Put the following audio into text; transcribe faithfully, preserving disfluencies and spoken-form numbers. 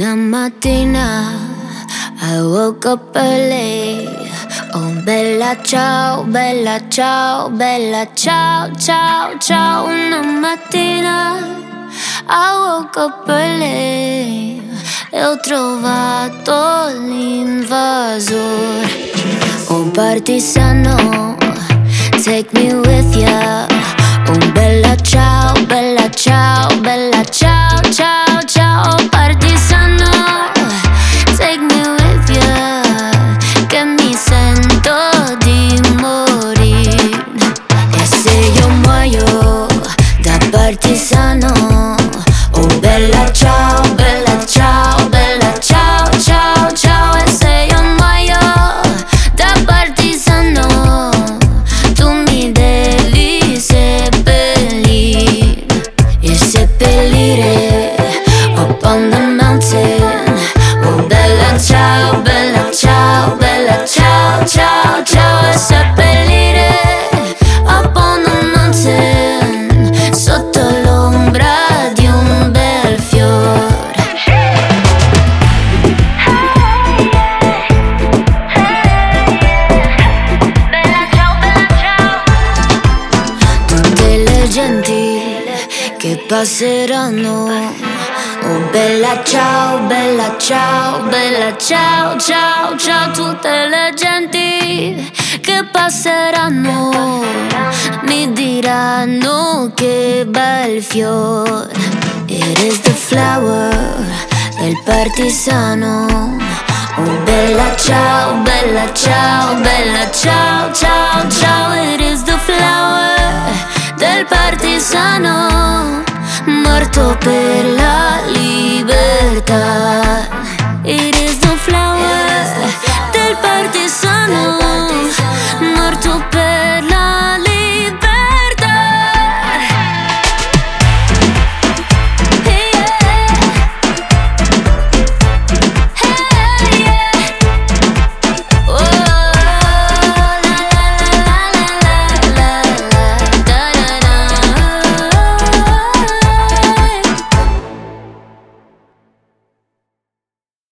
Una mattina I woke up early. Oh bella ciao, bella ciao, bella ciao, ciao, ciao. Una mattina I woke up early e ho trovato l'invasore. Un partigiano, take me with ya. Oh bella ciao, bella ciao, bella ciao, ciao, ciao. Partigiano, take me with ya, che mi sento di morire. E se io muoio da partigiano, oh bella ciao, bella ciao, bella ciao, ciao, ciao. E se io muoio da partigiano, tu mi devi seppellire. E seppellire up on the mountain. Oh bella ciao, bella ciao, bella ciao, ciao, ciao. E seppellire up on the mountain, sotto l'ombra di un bel fiore. Bella ciao, bella ciao. Tutte le genti che passeranno. Oh bella ciao, bella ciao, bella ciao, ciao, ciao. Tutte le genti che passeranno mi diranno che bel fiore. It is the flower del partigiano. Oh bella ciao, bella ciao, bella ciao, ciao, ciao. It is the flower del partigiano, morto per